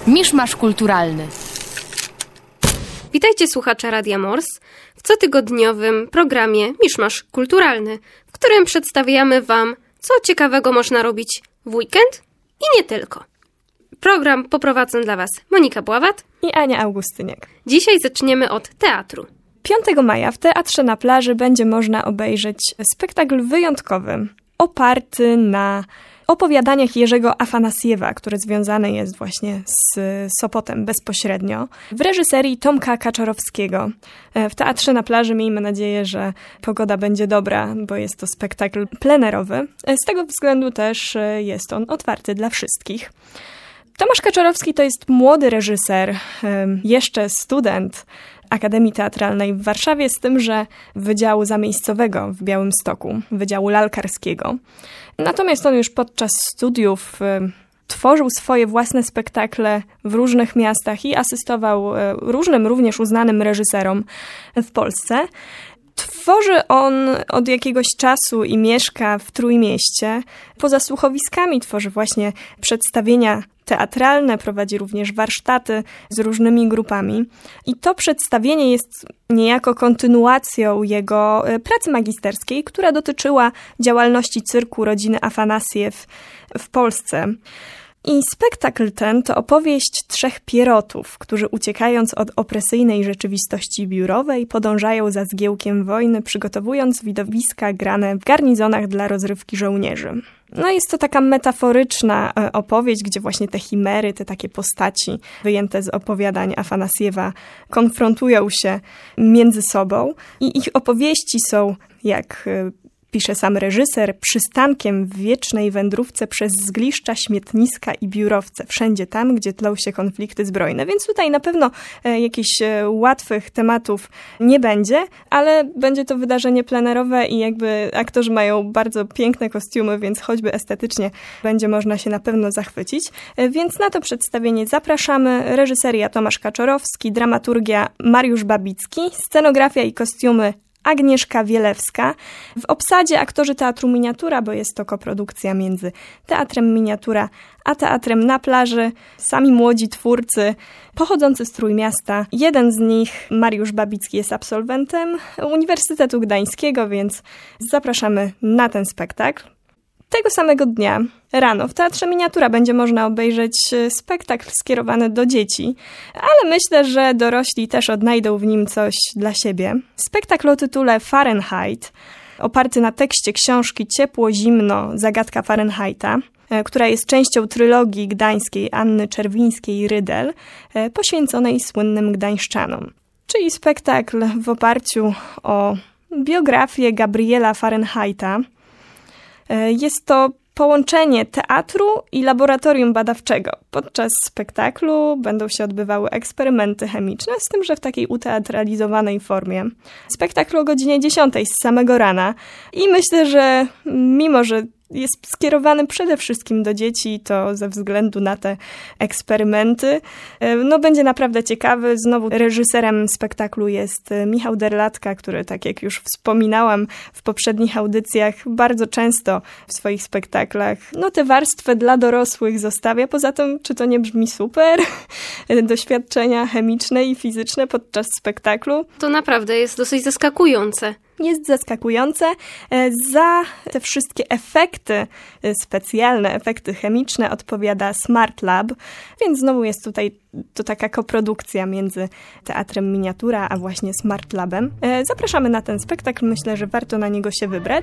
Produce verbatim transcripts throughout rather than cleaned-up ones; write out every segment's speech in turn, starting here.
Miszmasz kulturalny. Witajcie słuchacze Radia Mors w cotygodniowym programie Miszmasz kulturalny, w którym przedstawiamy Wam, co ciekawego można robić w weekend i nie tylko. Program poprowadzą dla Was Monika Bławat i Ania Augustyniak. Dzisiaj zaczniemy od teatru. piątego maja w Teatrze na Plaży będzie można obejrzeć spektakl wyjątkowy, oparty na opowiadaniach Jerzego Afanasjewa, który związany jest właśnie z Sopotem bezpośrednio, w reżyserii Tomka Kaczorowskiego. W Teatrze na Plaży miejmy nadzieję, że pogoda będzie dobra, bo jest to spektakl plenerowy. Z tego względu też jest on otwarty dla wszystkich. Tomasz Kaczorowski to jest młody reżyser, jeszcze student Akademii Teatralnej w Warszawie, z tym, że Wydziału Zamiejscowego w Białymstoku, Wydziału Lalkarskiego. Natomiast on już podczas studiów y, tworzył swoje własne spektakle w różnych miastach i asystował y, różnym, również uznanym reżyserom w Polsce. Tworzy on od jakiegoś czasu i mieszka w Trójmieście. Poza słuchowiskami tworzy właśnie przedstawienia teatralne, prowadzi również warsztaty z różnymi grupami. I to przedstawienie jest niejako kontynuacją jego pracy magisterskiej, która dotyczyła działalności cyrku rodziny Afanasjew w Polsce. I spektakl ten to opowieść trzech pierotów, którzy uciekając od opresyjnej rzeczywistości biurowej podążają za zgiełkiem wojny, przygotowując widowiska grane w garnizonach dla rozrywki żołnierzy. No jest to taka metaforyczna opowieść, gdzie właśnie te chimery, te takie postaci wyjęte z opowiadań Afanasjewa konfrontują się między sobą i ich opowieści są, jak pisze sam reżyser, przystankiem w wiecznej wędrówce przez zgliszcza, śmietniska i biurowce, wszędzie tam, gdzie tlą się konflikty zbrojne. Więc tutaj na pewno e, jakichś e, łatwych tematów nie będzie, ale będzie to wydarzenie plenerowe i jakby aktorzy mają bardzo piękne kostiumy, więc choćby estetycznie będzie można się na pewno zachwycić. E, więc na to przedstawienie zapraszamy. Reżyseria Tomasz Kaczorowski, dramaturgia Mariusz Babicki, scenografia i kostiumy Agnieszka Wielewska. W obsadzie aktorzy Teatru Miniatura, bo jest to koprodukcja między Teatrem Miniatura a Teatrem na Plaży. Sami młodzi twórcy pochodzący z Trójmiasta. Jeden z nich, Mariusz Babicki, jest absolwentem Uniwersytetu Gdańskiego, więc zapraszamy na ten spektakl. Tego samego dnia, rano, w Teatrze Miniatura będzie można obejrzeć spektakl skierowany do dzieci, ale myślę, że dorośli też odnajdą w nim coś dla siebie. Spektakl o tytule Fahrenheit, oparty na tekście książki Ciepło-zimno, zagadka Fahrenheita, która jest częścią trylogii gdańskiej Anny Czerwińskiej-Rydel, poświęconej słynnym gdańszczanom. Czyli spektakl w oparciu o biografię Gabriela Fahrenheita. Jest to połączenie teatru i laboratorium badawczego. Podczas spektaklu będą się odbywały eksperymenty chemiczne, z tym, że w takiej uteatralizowanej formie. Spektakl o godzinie dziesiątej z samego rana i myślę, że mimo, że jest skierowany przede wszystkim do dzieci, to ze względu na te eksperymenty, no będzie naprawdę ciekawy. Znowu reżyserem spektaklu jest Michał Derlatka, który, tak jak już wspominałam w poprzednich audycjach, bardzo często w swoich spektaklach no te warstwy dla dorosłych zostawia. Poza tym, czy to nie brzmi super? Doświadczenia chemiczne i fizyczne podczas spektaklu. To naprawdę jest dosyć zaskakujące. Jest zaskakujące. Za te wszystkie efekty specjalne, efekty chemiczne odpowiada Smart Lab, więc znowu jest tutaj to taka koprodukcja między Teatrem Miniatura a właśnie Smart Labem. Zapraszamy na ten spektakl, myślę, że warto na niego się wybrać.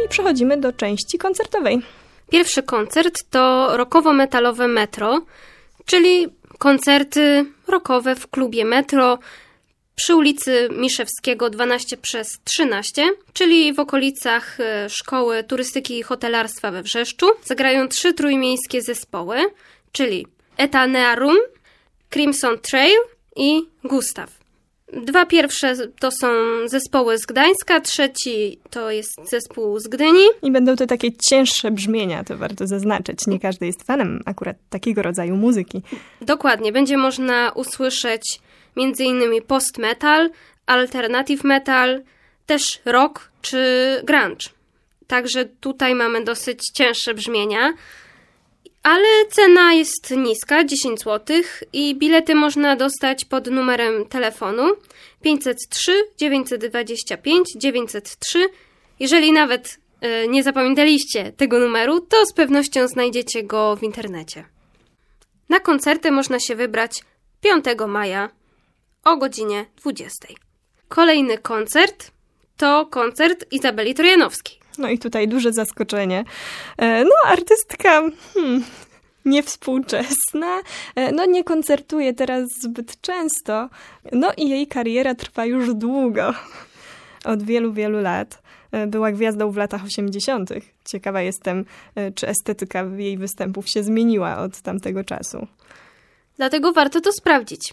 i przechodzimy do części koncertowej. Pierwszy koncert to rockowo-metalowe Metro, czyli koncerty rockowe w klubie Metro przy ulicy Miszewskiego dwanaście przez trzynaście, czyli w okolicach Szkoły Turystyki i Hotelarstwa we Wrzeszczu. Zagrają trzy trójmiejskie zespoły, czyli Etanearum, Crimson Trail i Gustaw. Dwa pierwsze to są zespoły z Gdańska, trzeci to jest zespół z Gdyni. I będą to takie cięższe brzmienia, to warto zaznaczyć. Nie każdy jest fanem akurat takiego rodzaju muzyki. Dokładnie, będzie można usłyszeć między innymi post-metal, alternative metal, też rock czy grunge. Także tutaj mamy dosyć cięższe brzmienia, ale cena jest niska, dziesięć złotych i bilety można dostać pod numerem telefonu pięćset trzy dziewięćset dwadzieścia pięć dziewięćset trzy. Jeżeli nawet y, nie zapamiętaliście tego numeru, to z pewnością znajdziecie go w internecie. Na koncerty można się wybrać piątego maja o godzinie dwudziestej. Kolejny koncert to koncert Izabeli Trojanowskiej. No i tutaj duże zaskoczenie. No, artystka hmm, niewspółczesna, no nie koncertuje teraz zbyt często, no i jej kariera trwa już długo, od wielu, wielu lat. Była gwiazdą w latach osiemdziesiątych. Ciekawa jestem, czy estetyka jej występów się zmieniła od tamtego czasu. Dlatego warto to sprawdzić.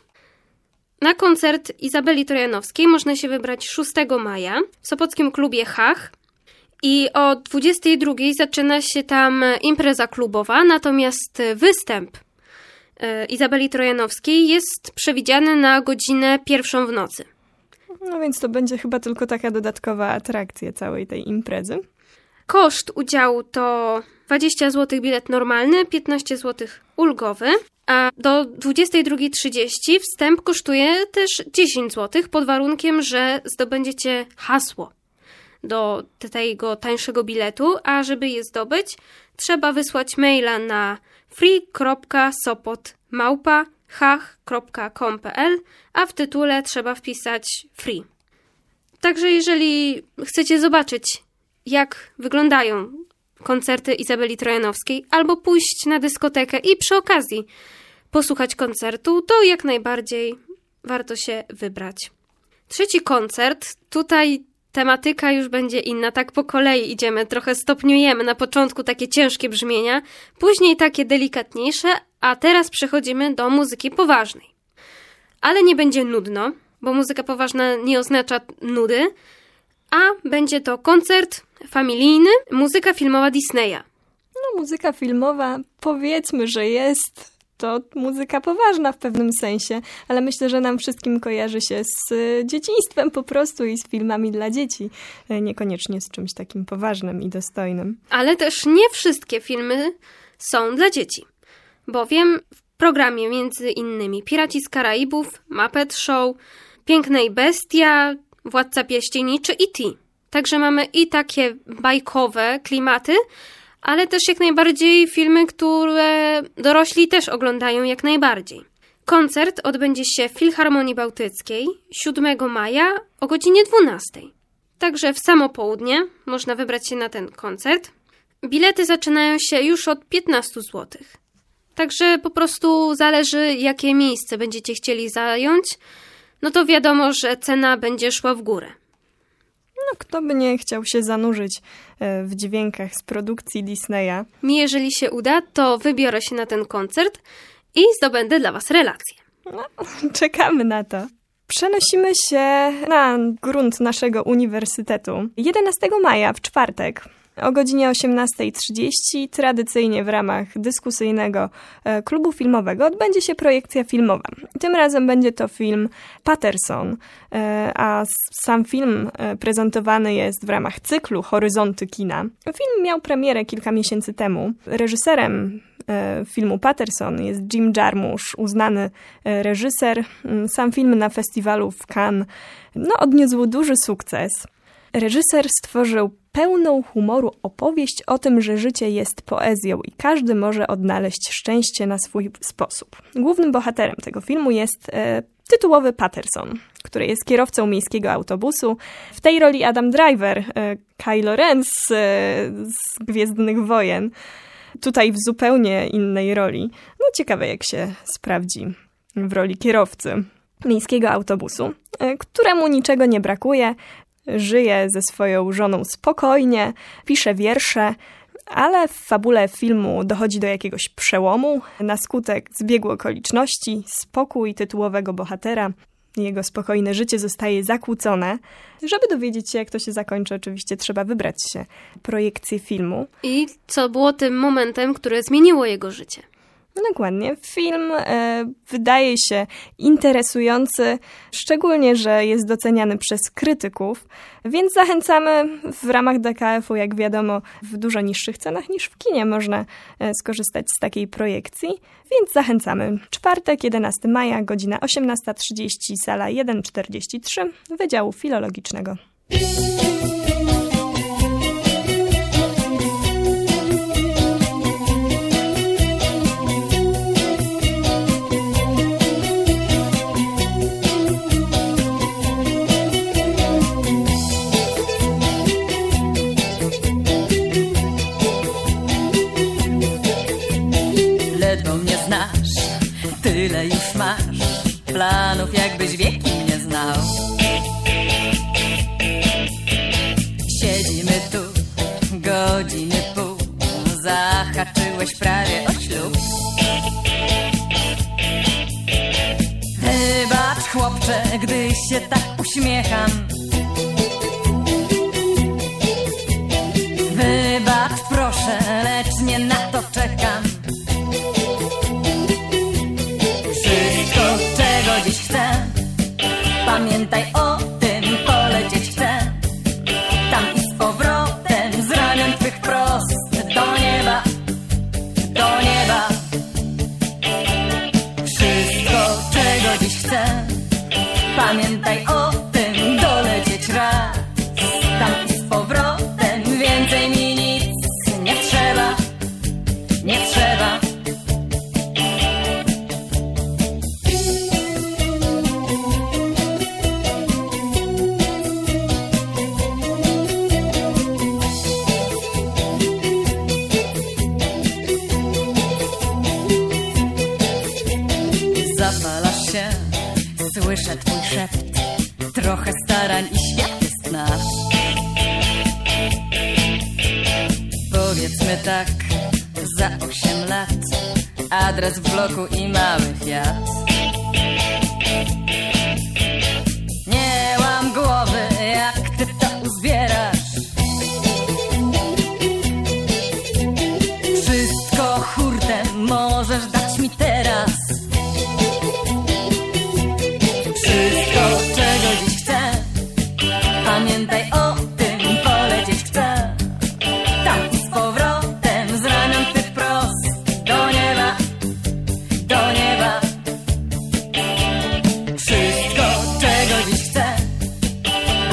Na koncert Izabeli Trojanowskiej można się wybrać szóstego maja w sopockim klubie Hach i o dwudziestej drugiej zaczyna się tam impreza klubowa, natomiast występ Izabeli Trojanowskiej jest przewidziany na godzinę pierwszą w nocy. No więc to będzie chyba tylko taka dodatkowa atrakcja całej tej imprezy. Koszt udziału to dwadzieścia złotych bilet normalny, piętnaście złotych ulgowy, a do dwudziestej drugiej trzydzieści wstęp kosztuje też dziesięć złotych pod warunkiem, że zdobędziecie hasło do tego tańszego biletu, a żeby je zdobyć, trzeba wysłać maila na free kropka sopot małpa hach kropka com kropka p l, a w tytule trzeba wpisać free. Także jeżeli chcecie zobaczyć, jak wyglądają koncerty Izabeli Trojanowskiej, albo pójść na dyskotekę i przy okazji posłuchać koncertu, to jak najbardziej warto się wybrać. Trzeci koncert, tutaj tematyka już będzie inna, tak po kolei idziemy, trochę stopniujemy, na początku takie ciężkie brzmienia, później takie delikatniejsze, a teraz przechodzimy do muzyki poważnej. Ale nie będzie nudno, bo muzyka poważna nie oznacza nudy, a będzie to koncert familijny, muzyka filmowa Disneya. No, muzyka filmowa, powiedzmy, że jest to muzyka poważna w pewnym sensie, ale myślę, że nam wszystkim kojarzy się z dzieciństwem po prostu i z filmami dla dzieci, niekoniecznie z czymś takim poważnym i dostojnym. Ale też nie wszystkie filmy są dla dzieci, bowiem w programie między innymi Piraci z Karaibów, Muppet Show, Piękna i Bestia, Władca Pierścieni czy E T Także mamy i takie bajkowe klimaty, ale też jak najbardziej filmy, które dorośli też oglądają jak najbardziej. Koncert odbędzie się w Filharmonii Bałtyckiej siódmego maja o godzinie dwunastej. Także w samo południe można wybrać się na ten koncert. Bilety zaczynają się już od piętnaście złotych. Także po prostu zależy, jakie miejsce będziecie chcieli zająć. No to wiadomo, że cena będzie szła w górę. No, kto by nie chciał się zanurzyć w dźwiękach z produkcji Disneya. Mi, jeżeli się uda, to wybiorę się na ten koncert i zdobędę dla Was relację. No, czekamy na to. Przenosimy się na grunt naszego uniwersytetu. jedenastego maja, w czwartek, o godzinie osiemnastej trzydzieści, tradycyjnie w ramach dyskusyjnego klubu filmowego odbędzie się projekcja filmowa. Tym razem będzie to film Paterson, a sam film prezentowany jest w ramach cyklu Horyzonty kina. Film miał premierę kilka miesięcy temu. Reżyserem filmu Paterson jest Jim Jarmusch, uznany reżyser. Sam film na festiwalu w Cannes no, odniósł duży sukces. Reżyser stworzył pełną humoru opowieść o tym, że życie jest poezją i każdy może odnaleźć szczęście na swój sposób. Głównym bohaterem tego filmu jest e, tytułowy Patterson, który jest kierowcą miejskiego autobusu. W tej roli Adam Driver, Kylo Ren z, z Gwiezdnych Wojen. Tutaj w zupełnie innej roli. No ciekawe, jak się sprawdzi w roli kierowcy miejskiego autobusu, któremu niczego nie brakuje. Żyje ze swoją żoną spokojnie, pisze wiersze, ale w fabule filmu dochodzi do jakiegoś przełomu. Na skutek zbiegu okoliczności spokój tytułowego bohatera, jego spokojne życie zostaje zakłócone. Żeby dowiedzieć się, jak to się zakończy, oczywiście trzeba wybrać się projekcję filmu. I co było tym momentem, które zmieniło jego życie? No dokładnie. Film e, wydaje się interesujący, szczególnie, że jest doceniany przez krytyków, więc zachęcamy w ramach D K F-u, jak wiadomo, w dużo niższych cenach niż w kinie można e, skorzystać z takiej projekcji, więc zachęcamy. Czwartek, jedenastego maja, godzina osiemnasta trzydzieści, sala jeden czterdzieści trzy, Wydziału Filologicznego. Tyle już masz planów, jakbyś wieki nie znał. Siedzimy tu godziny pół, zahaczyłeś prawie o ślub. Wybacz, chłopcze, gdy się tak uśmiecham. Wybacz, proszę, lecz nie na to czekam. Czego dziś chcę, pamiętaj o tym, polecieć chcę. Tam i z powrotem, z ramion twych prost do nieba, do nieba. Wszystko, czego dziś chcę, pamiętaj o tym, dolecieć raz. Tam i z powrotem, więcej mi nic nie trzeba, nie trzeba. Słyszę twój szept, trochę starań i świat jest nasz. Powiedzmy tak, za osiem lat, adres w bloku i mały Fiat. Nie łam głowy, jak ty to uzbierasz. Wszystko hurtem możesz dać mi teraz. Wszystko, czego dziś chcę, pamiętaj o tym, polecieć chcę. Tam i z powrotem, z ramion twych prost do nieba, do nieba. Wszystko, czego dziś chcę,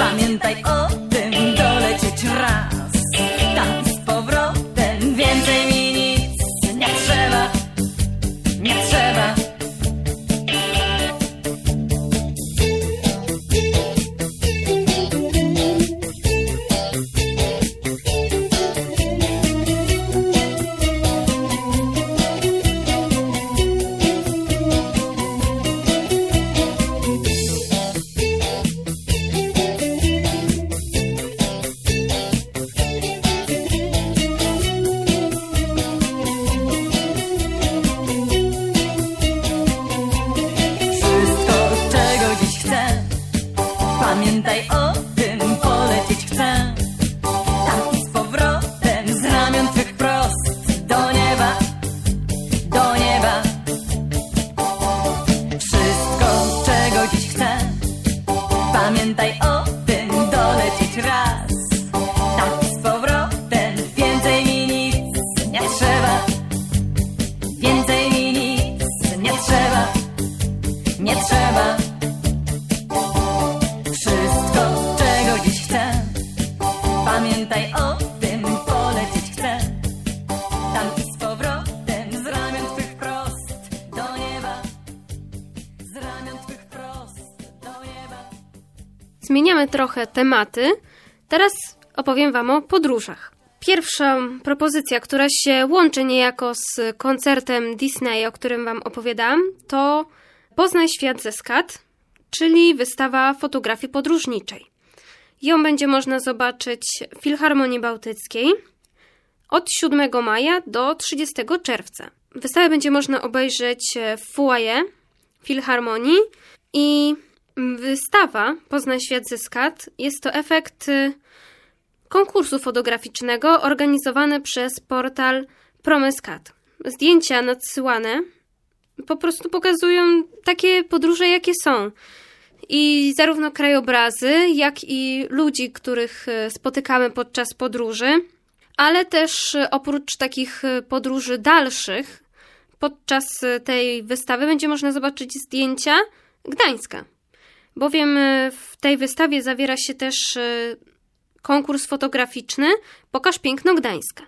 zmieniamy trochę tematy. Teraz opowiem wam o podróżach. Pierwsza propozycja, która się łączy niejako z koncertem Disneya, o którym wam opowiadałam, to Poznaj świat ze skat, czyli wystawa fotografii podróżniczej. Ją będzie można zobaczyć w Filharmonii Bałtyckiej od siódmego maja do trzydziestego czerwca. Wystawę będzie można obejrzeć w foyer Filharmonii i wystawa Poznaj świat ze skat jest to efekt konkursu fotograficznego organizowany przez portal ProMesCat. Zdjęcia nadsyłane po prostu pokazują takie podróże, jakie są. I zarówno krajobrazy, jak i ludzi, których spotykamy podczas podróży, ale też oprócz takich podróży dalszych, podczas tej wystawy będzie można zobaczyć zdjęcia Gdańska. Bowiem w tej wystawie zawiera się też konkurs fotograficzny Pokaż piękno Gdańska.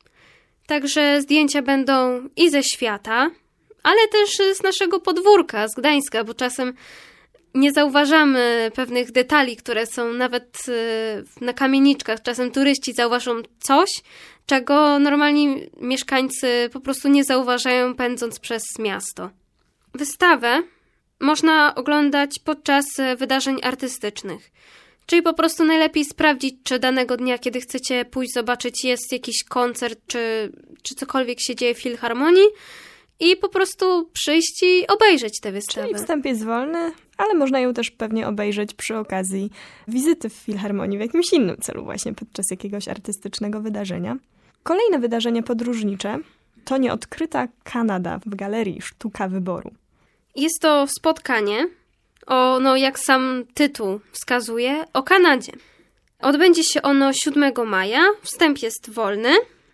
Także zdjęcia będą i ze świata, ale też z naszego podwórka, z Gdańska, bo czasem nie zauważamy pewnych detali, które są nawet na kamieniczkach. Czasem turyści zauważą coś, czego normalni mieszkańcy po prostu nie zauważają, pędząc przez miasto. Wystawę można oglądać podczas wydarzeń artystycznych. Czyli po prostu najlepiej sprawdzić, czy danego dnia, kiedy chcecie pójść zobaczyć, jest jakiś koncert, czy, czy cokolwiek się dzieje w Filharmonii i po prostu przyjść i obejrzeć tę wystawę. Czyli wstęp jest wolny, ale można ją też pewnie obejrzeć przy okazji wizyty w Filharmonii w jakimś innym celu właśnie podczas jakiegoś artystycznego wydarzenia. Kolejne wydarzenie podróżnicze to Nieodkryta Kanada w Galerii Sztuka Wyboru. Jest to spotkanie o, no jak sam tytuł wskazuje, o Kanadzie. Odbędzie się ono siódmego maja, wstęp jest wolny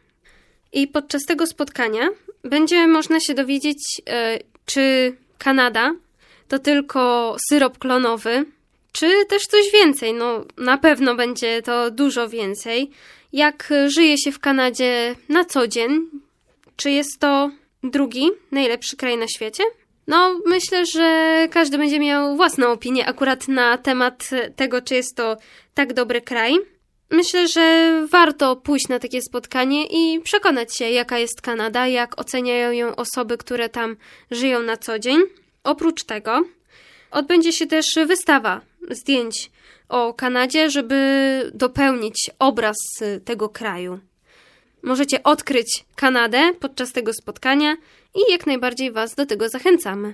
i podczas tego spotkania będzie można się dowiedzieć, e, czy Kanada to tylko syrop klonowy, czy też coś więcej. No na pewno będzie to dużo więcej. Jak żyje się w Kanadzie na co dzień? Czy jest to drugi najlepszy kraj na świecie? No, myślę, że każdy będzie miał własną opinię akurat na temat tego, czy jest to tak dobry kraj. Myślę, że warto pójść na takie spotkanie i przekonać się, jaka jest Kanada, jak oceniają ją osoby, które tam żyją na co dzień. Oprócz tego odbędzie się też wystawa zdjęć o Kanadzie, żeby dopełnić obraz tego kraju. Możecie odkryć Kanadę podczas tego spotkania i jak najbardziej Was do tego zachęcamy.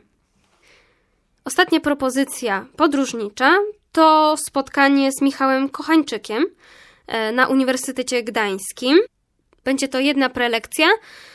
Ostatnia propozycja podróżnicza to spotkanie z Michałem Kochańczykiem na Uniwersytecie Gdańskim. Będzie to jedna prelekcja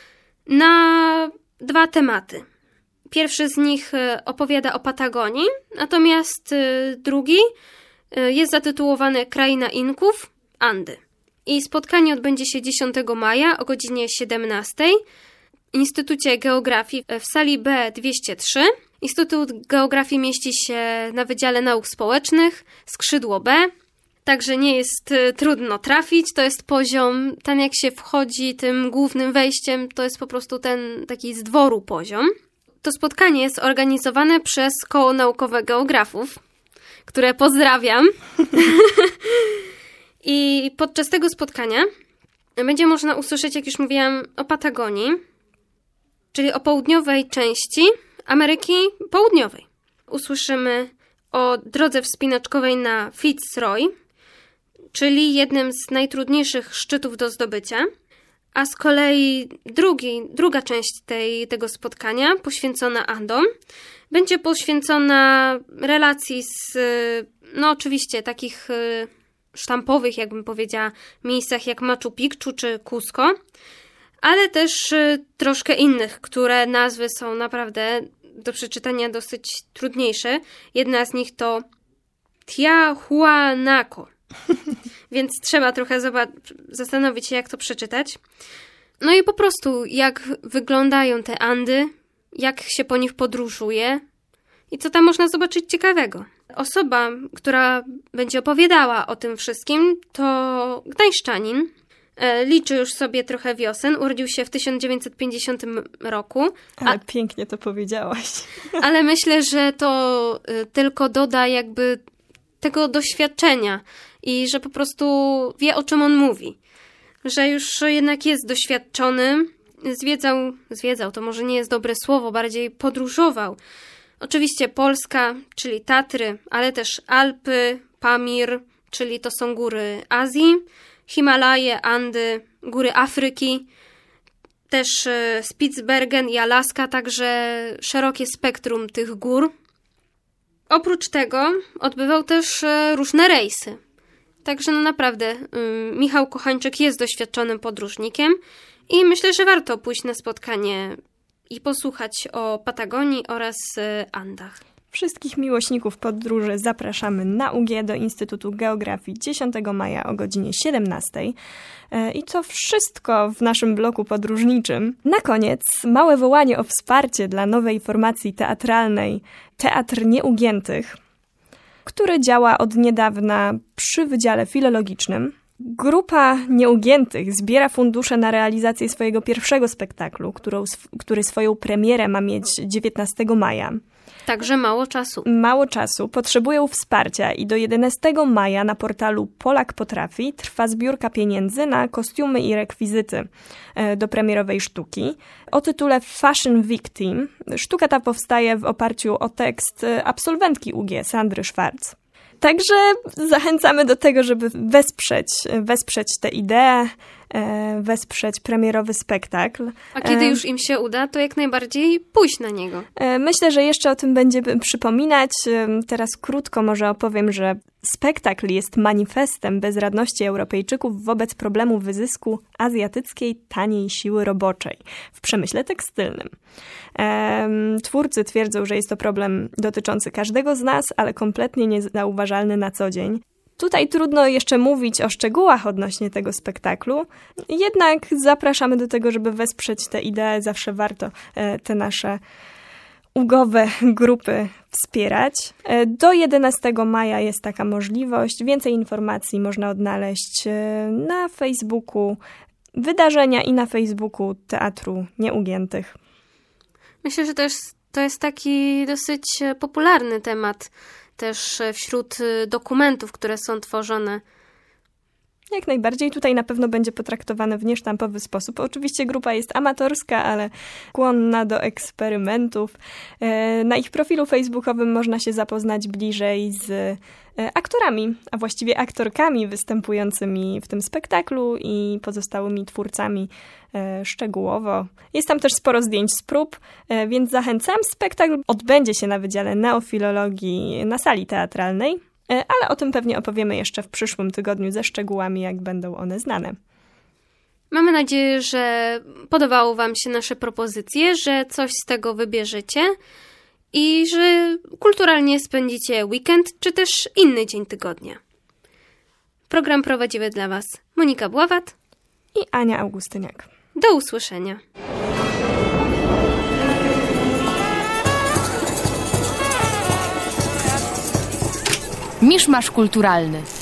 na dwa tematy. Pierwszy z nich opowiada o Patagonii, natomiast drugi jest zatytułowany Kraina Inków, Andy. I spotkanie odbędzie się dziesiątego maja o godzinie siedemnastej w Instytucie Geografii w sali B dwieście trzy. Instytut Geografii mieści się na Wydziale Nauk Społecznych, skrzydło B, także nie jest trudno trafić. To jest poziom, ten jak się wchodzi tym głównym wejściem, to jest po prostu ten taki z dworu poziom. To spotkanie jest organizowane przez Koło Naukowe Geografów, które pozdrawiam. I podczas tego spotkania będzie można usłyszeć, jak już mówiłam, o Patagonii, czyli o południowej części Ameryki Południowej. Usłyszymy o drodze wspinaczkowej na Fitzroy, czyli jednym z najtrudniejszych szczytów do zdobycia, a z kolei drugi, druga część tej, tego spotkania, poświęcona Andom, będzie poświęcona relacji z, no oczywiście, takich sztampowych, jakbym powiedziała, miejscach jak Machu Picchu czy Cusco, ale też troszkę innych, które nazwy są naprawdę do przeczytania dosyć trudniejsze. Jedna z nich to Tiahuanaco, więc trzeba trochę zastanowić się, jak to przeczytać. No i po prostu, jak wyglądają te Andy, jak się po nich podróżuje i co tam można zobaczyć ciekawego. Osoba, która będzie opowiadała o tym wszystkim, to gdańszczanin. Liczy już sobie trochę wiosen. Urodził się w tysiąc dziewięćset pięćdziesiątym roku. Ale a, pięknie to powiedziałaś. Ale myślę, że to tylko doda jakby tego doświadczenia i że po prostu wie, o czym on mówi. Że już jednak jest doświadczony, zwiedzał, zwiedzał, to może nie jest dobre słowo, bardziej podróżował. Oczywiście Polska, czyli Tatry, ale też Alpy, Pamir, czyli to są góry Azji, Himalaje, Andy, góry Afryki, też Spitsbergen i Alaska, także szerokie spektrum tych gór. Oprócz tego odbywał też różne rejsy. Także no naprawdę Michał Kochańczyk jest doświadczonym podróżnikiem i myślę, że warto pójść na spotkanie i posłuchać o Patagonii oraz Andach. Wszystkich miłośników podróży zapraszamy na U G do Instytutu Geografii dziesiątego maja o godzinie siedemnastej. I to wszystko w naszym bloku podróżniczym. Na koniec małe wołanie o wsparcie dla nowej formacji teatralnej Teatr Nieugiętych, który działa od niedawna przy Wydziale Filologicznym. Grupa Nieugiętych zbiera fundusze na realizację swojego pierwszego spektaklu, którą, który swoją premierę ma mieć dziewiętnastego maja. Także mało czasu. Mało czasu, potrzebują wsparcia i do jedenastego maja na portalu Polak Potrafi trwa zbiórka pieniędzy na kostiumy i rekwizyty do premierowej sztuki. O tytule Fashion Victim sztuka ta powstaje w oparciu o tekst absolwentki U G, Sandry Schwarz. Także zachęcamy do tego, żeby wesprzeć, wesprzeć tę ideę, wesprzeć premierowy spektakl. A kiedy już im się uda, to jak najbardziej pójść na niego. Myślę, że jeszcze o tym będziemy przypominać. Teraz krótko może opowiem, że spektakl jest manifestem bezradności Europejczyków wobec problemu wyzysku azjatyckiej taniej siły roboczej w przemyśle tekstylnym. Twórcy twierdzą, że jest to problem dotyczący każdego z nas, ale kompletnie niezauważalny na co dzień. Tutaj trudno jeszcze mówić o szczegółach odnośnie tego spektaklu, jednak zapraszamy do tego, żeby wesprzeć tę ideę. Zawsze warto te nasze ugowe grupy wspierać. Do jedenastego maja jest taka możliwość. Więcej informacji można odnaleźć na Facebooku wydarzenia i na Facebooku Teatru Nieugiętych. Myślę, że to jest, to jest taki dosyć popularny temat też wśród dokumentów, które są tworzone. Jak najbardziej. Tutaj na pewno będzie potraktowane w niesztampowy sposób. Oczywiście grupa jest amatorska, ale skłonna do eksperymentów. Na ich profilu facebookowym można się zapoznać bliżej z aktorami, a właściwie aktorkami występującymi w tym spektaklu i pozostałymi twórcami szczegółowo. Jest tam też sporo zdjęć z prób, więc zachęcam. Spektakl odbędzie się na Wydziale Neofilologii na sali teatralnej, ale o tym pewnie opowiemy jeszcze w przyszłym tygodniu ze szczegółami, jak będą one znane. Mamy nadzieję, że podobały Wam się nasze propozycje, że coś z tego wybierzecie i że kulturalnie spędzicie weekend czy też inny dzień tygodnia. Program prowadziły dla Was Monika Bławat i Ania Augustyniak. Do usłyszenia. Miszmasz kulturalny.